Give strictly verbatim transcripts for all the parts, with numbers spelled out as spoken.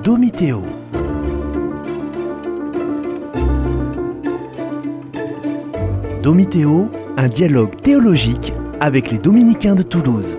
Domitéo. Domitéo, un dialogue théologique avec les dominicains de Toulouse.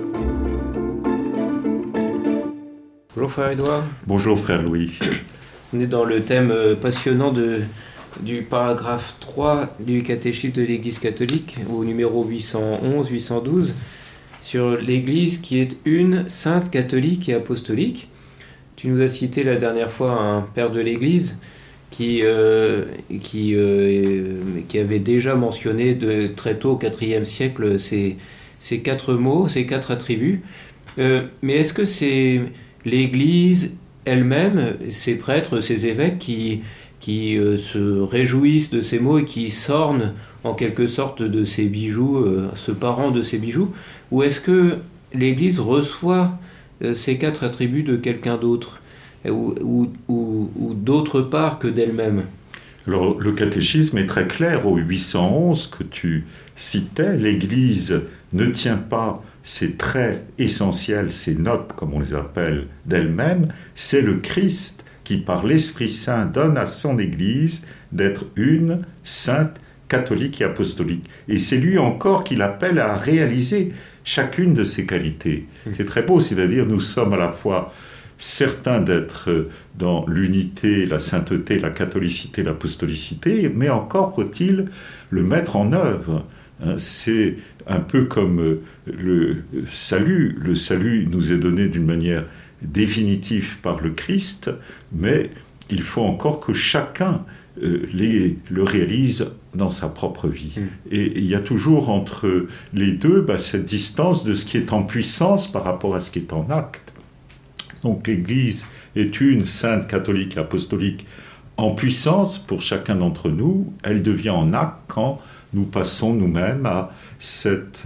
Bonjour frère Édouard. Bonjour frère Louis. On est dans le thème passionnant de, du paragraphe trois du catéchisme de l'Église catholique, au numéro huit cent onze huit cent douze, sur l'Église qui est une, sainte, catholique et apostolique. Tu nous as cité la dernière fois un père de l'Église qui, euh, qui, euh, qui avait déjà mentionné de, très tôt au quatrième siècle ces, ces quatre mots, ces quatre attributs. Euh, mais est-ce que c'est l'Église elle-même, ces prêtres, ces évêques qui, qui euh, se réjouissent de ces mots et qui s'ornent en quelque sorte de ces bijoux, euh, se parent de ces bijoux, ou est-ce que l'Église reçoit euh, ces quatre attributs de quelqu'un d'autre, ou, ou, ou, ou d'autre part que d'elle-même? Alors, le catéchisme est très clair au huit cent onze que tu citais. L'Église ne tient pas ces traits essentiels, ces notes, comme on les appelle, d'elle-même. C'est le Christ qui, par l'Esprit Saint, donne à son Église d'être une, sainte, catholique et apostolique. Et c'est lui encore qui l'appelle à réaliser chacune de ces qualités. C'est très beau, c'est-à-dire nous sommes à la fois certains d'être dans l'unité, la sainteté, la catholicité, l'apostolicité, mais encore faut-il le mettre en œuvre. C'est un peu comme le salut. Le salut nous est donné d'une manière définitive par le Christ, mais il faut encore que chacun les, le réalise dans sa propre vie. Mm. Et il y a toujours entre les deux bah, cette distance de ce qui est en puissance par rapport à ce qui est en acte. Donc l'Église est une, sainte, catholique, apostolique, en puissance pour chacun d'entre nous. Elle devient en acte quand nous passons nous-mêmes à cette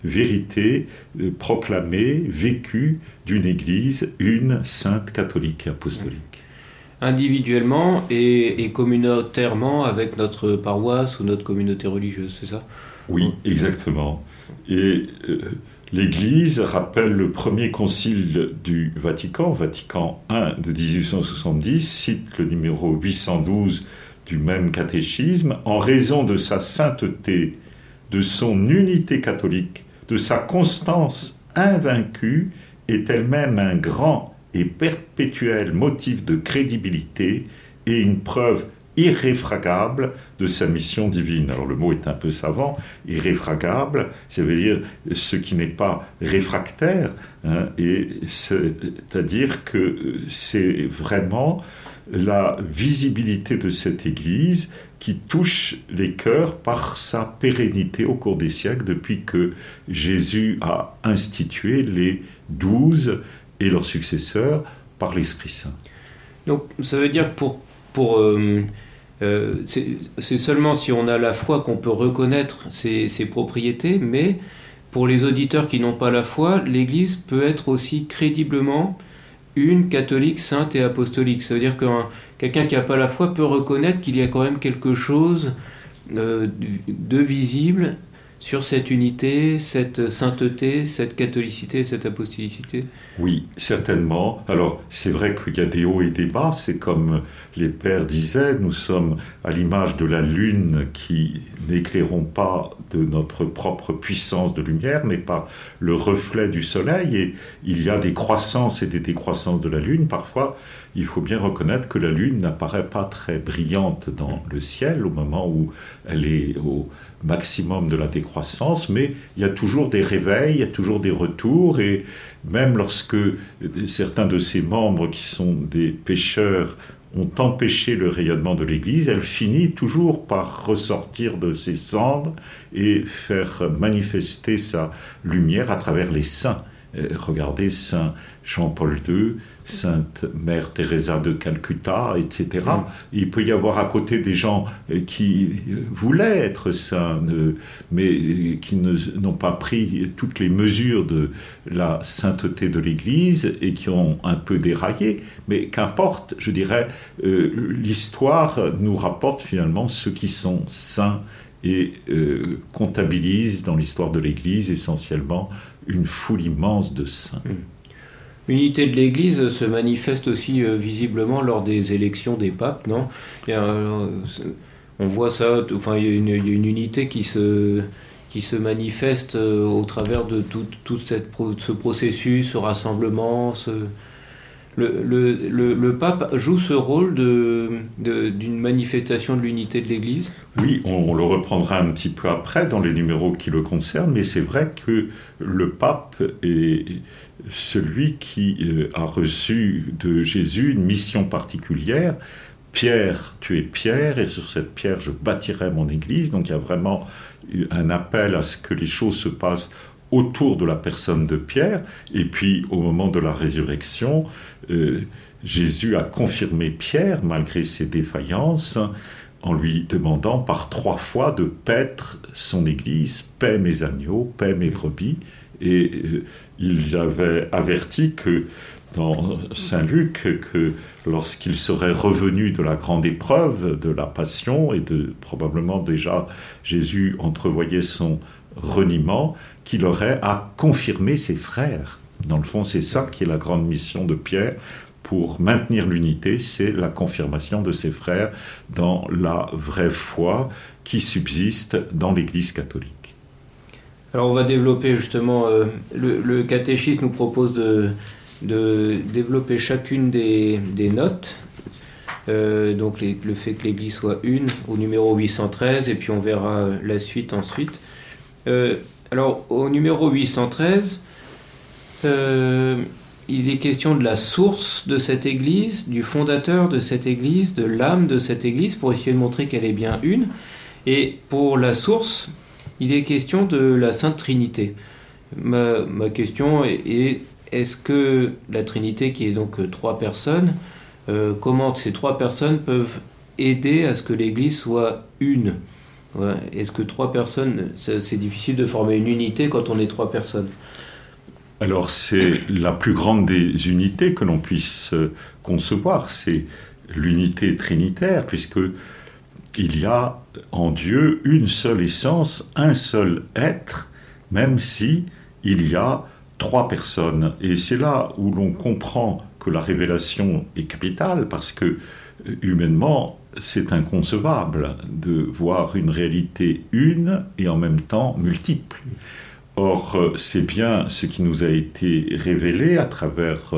vérité proclamée, vécue d'une Église, une, sainte, catholique et apostolique. Individuellement et, et communautairement avec notre paroisse ou notre communauté religieuse, c'est ça? Oui, exactement. Et euh, l'Église rappelle le premier concile du Vatican, Vatican un de dix-huit cent soixante-dix, cite le numéro huit cent douze du même catéchisme, en raison de sa sainteté, de son unité catholique, de sa constance invaincue, est elle-même un grand et perpétuel motif de crédibilité et une preuve irréfragable de sa mission divine. Alors le mot est un peu savant, irréfragable, ça veut dire ce qui n'est pas réfractaire, hein, et c'est-à-dire que c'est vraiment la visibilité de cette Église qui touche les cœurs par sa pérennité au cours des siècles, depuis que Jésus a institué les douze et leurs successeurs par l'Esprit Saint. Donc ça veut dire que pour, pour, euh, euh, c'est, c'est seulement si on a la foi qu'on peut reconnaître ces, ces propriétés, mais pour les auditeurs qui n'ont pas la foi, l'Église peut être aussi crédiblement une catholique, sainte et apostolique. Ça veut dire que un, quelqu'un qui n'a pas la foi peut reconnaître qu'il y a quand même quelque chose euh, de visible sur cette unité, cette sainteté, cette catholicité, cette apostolicité. Oui, certainement. Alors, c'est vrai qu'il y a des hauts et des bas. C'est comme les pères disaient, nous sommes à l'image de la lune qui n'éclairons pas de notre propre puissance de lumière, mais par le reflet du soleil. Et il y a des croissances et des décroissances de la lune. Parfois, il faut bien reconnaître que la lune n'apparaît pas très brillante dans le ciel au moment où elle est au maximum de la décroissance, mais il y a toujours des réveils, il y a toujours des retours, et même lorsque certains de ses membres qui sont des pécheurs ont empêché le rayonnement de l'Église, elle finit toujours par ressortir de ses cendres et faire manifester sa lumière à travers les saints. Regardez Saint Jean-Paul deux, Sainte Mère Teresa de Calcutta, et cetera. Mm. Il peut y avoir à côté des gens qui voulaient être saints, mais qui ne, n'ont pas pris toutes les mesures de la sainteté de l'Église et qui ont un peu déraillé. Mais qu'importe, je dirais, euh, l'histoire nous rapporte finalement ceux qui sont saints et euh, comptabilise dans l'histoire de l'Église essentiellement une foule immense de saints. L'unité de l'Église se manifeste aussi euh, visiblement lors des élections des papes, non? Il y a, euh, on voit ça, enfin, il y a une, il y a une unité qui se, qui se manifeste euh, au travers de tout, tout cette, ce processus, ce rassemblement. Ce... Le, le, le, le pape joue ce rôle de, de, d'une manifestation de l'unité de l'Église? Oui, on, on le reprendra un petit peu après dans les numéros qui le concernent, mais c'est vrai que le pape est celui qui euh, a reçu de Jésus une mission particulière. Pierre, tu es Pierre, et sur cette pierre je bâtirai mon Église. Donc il y a vraiment un appel à ce que les choses se passent autour de la personne de Pierre. Et puis au moment de la résurrection, euh, Jésus a confirmé Pierre malgré ses défaillances en lui demandant par trois fois de paître son Église, paie mes agneaux, paie mes brebis. Et euh, il avait averti que dans Saint Luc, que lorsqu'il serait revenu de la grande épreuve, de la passion, et de probablement déjà Jésus entrevoyait son reniement, qu'il aurait à confirmer ses frères. Dans le fond, c'est ça qui est la grande mission de Pierre. Pour maintenir l'unité, c'est la confirmation de ses frères dans la vraie foi qui subsiste dans l'Église catholique. Alors on va développer justement, euh, le, le catéchisme nous propose de, de développer chacune des, des notes, euh, donc les, le fait que l'Église soit une au numéro huit cent treize, et puis on verra la suite ensuite. Euh, alors au numéro huit cent treize, euh, il est question de la source de cette Église, du fondateur de cette Église, de l'âme de cette Église, pour essayer de montrer qu'elle est bien une. Et pour la source, il est question de la Sainte Trinité. Ma, ma question est, est, est-ce que la Trinité, qui est donc trois personnes, euh, comment ces trois personnes peuvent aider à ce que l'Église soit une? Ouais. Est-ce que trois personnes, c'est, c'est difficile de former une unité quand on est trois personnes? Alors c'est la plus grande des unités que l'on puisse concevoir, c'est l'unité trinitaire, puisque il y a en Dieu une seule essence, un seul être, même si il y a trois personnes. Et c'est là où l'on comprend que la révélation est capitale, parce que humainement, c'est inconcevable de voir une réalité une et en même temps multiple. Or, c'est bien ce qui nous a été révélé à travers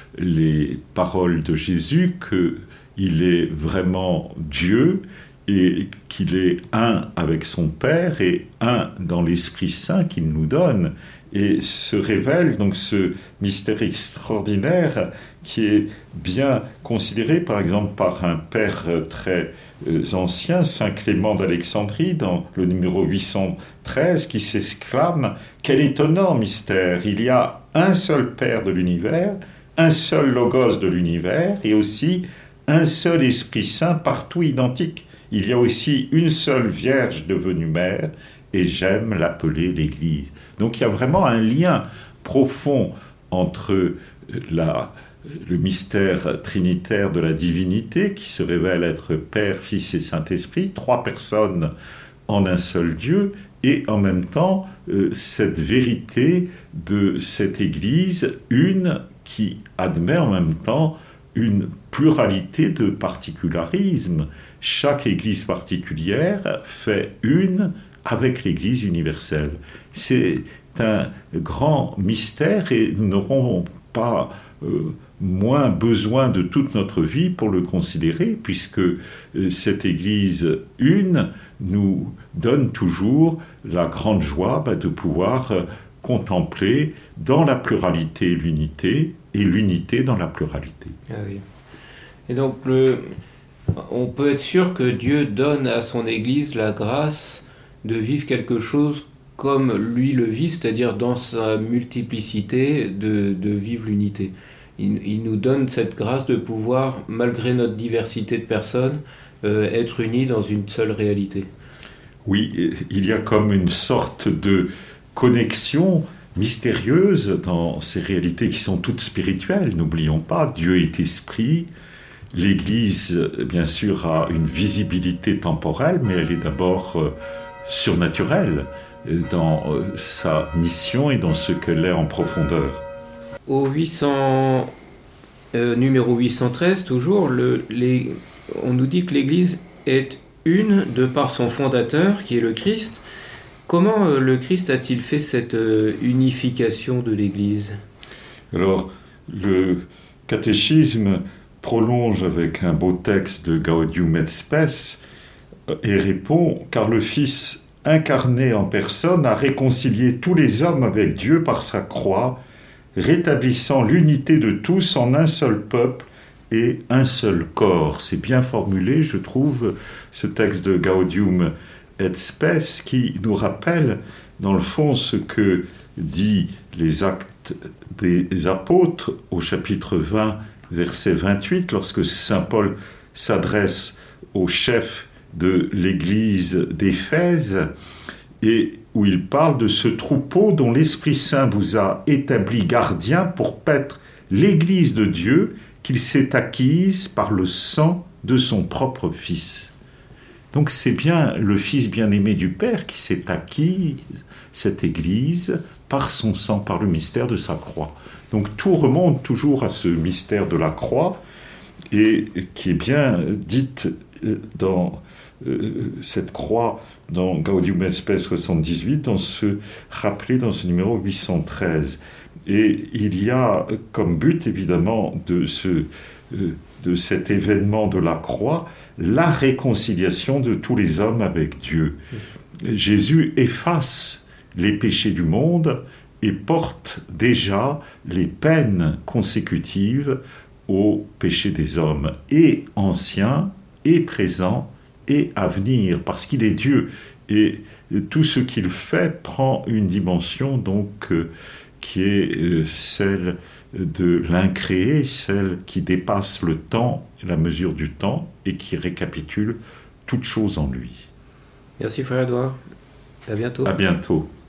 les paroles de Jésus, qu'il est vraiment Dieu et qu'il est un avec son Père et un dans l'Esprit Saint qu'il nous donne. Et se révèle donc ce mystère extraordinaire qui est bien considéré par exemple par un père très ancien, Saint Clément d'Alexandrie, dans le numéro huit cent treize, qui s'exclame « Quel étonnant mystère! Il y a un seul Père de l'univers, un seul Logos de l'univers et aussi un seul Esprit Saint partout identique. Il y a aussi une seule Vierge devenue mère et j'aime l'appeler l'Église. » Donc il y a vraiment un lien profond entre la, le mystère trinitaire de la divinité qui se révèle être Père, Fils et Saint-Esprit, trois personnes en un seul Dieu, et en même temps euh, cette vérité de cette Église, une qui admet en même temps une pluralité de particularismes. Chaque Église particulière fait une avec l'Église universelle. C'est un grand mystère et nous n'aurons pas euh, moins besoin de toute notre vie pour le considérer, puisque euh, cette Église une nous donne toujours la grande joie bah, de pouvoir euh, contempler dans la pluralité l'unité et l'unité dans la pluralité. Ah oui. Et donc, le, on peut être sûr que Dieu donne à son Église la grâce de vivre quelque chose comme lui le vit, c'est-à-dire dans sa multiplicité, de, de vivre l'unité. Il, il nous donne cette grâce de pouvoir, malgré notre diversité de personnes, euh, être unis dans une seule réalité. Oui, il y a comme une sorte de connexion mystérieuse dans ces réalités qui sont toutes spirituelles. N'oublions pas, Dieu est esprit. L'Église, bien sûr, a une visibilité temporelle, mais elle est d'abord euh, surnaturelle dans euh, sa mission et dans ce qu'elle est en profondeur. au huit cents, euh, numéro huit cent treize, toujours, le, les, on nous dit que l'Église est une de par son fondateur, qui est le Christ. Comment euh, le Christ a-t-il fait cette euh, unification de l'Église ? Alors, le catéchisme prolonge avec un beau texte de Gaudium et Spes et répond « Car le Fils incarné en personne a réconcilié tous les hommes avec Dieu par sa croix, rétablissant l'unité de tous en un seul peuple et un seul corps. » C'est bien formulé, je trouve, ce texte de Gaudium et Spes qui nous rappelle, dans le fond, ce que dit les Actes des Apôtres au chapitre vingt, verset vingt-huit, lorsque saint Paul s'adresse au chef de l'église d'Éphèse et où il parle de ce troupeau dont l'Esprit Saint vous a établi gardien pour paître l'église de Dieu qu'il s'est acquise par le sang de son propre Fils. Donc c'est bien le Fils bien-aimé du Père qui s'est acquis cette église par son sang, par le mystère de sa croix. Donc tout remonte toujours à ce mystère de la croix et qui est bien dite dans euh, cette croix dans Gaudium et Spes soixante-dix-huit, dans ce, rappelé dans ce numéro huit cent treize. Et il y a comme but évidemment de, ce, euh, de cet événement de la croix la réconciliation de tous les hommes avec Dieu. Jésus efface les péchés du monde et porte déjà les peines consécutives aux péchés des hommes, et anciens, et présents, et à venir, parce qu'il est Dieu. Et tout ce qu'il fait prend une dimension donc euh, qui est euh, celle de l'incréé, celle qui dépasse le temps, la mesure du temps, et qui récapitule toute chose en lui. Merci frère Édouard. À bientôt. À bientôt.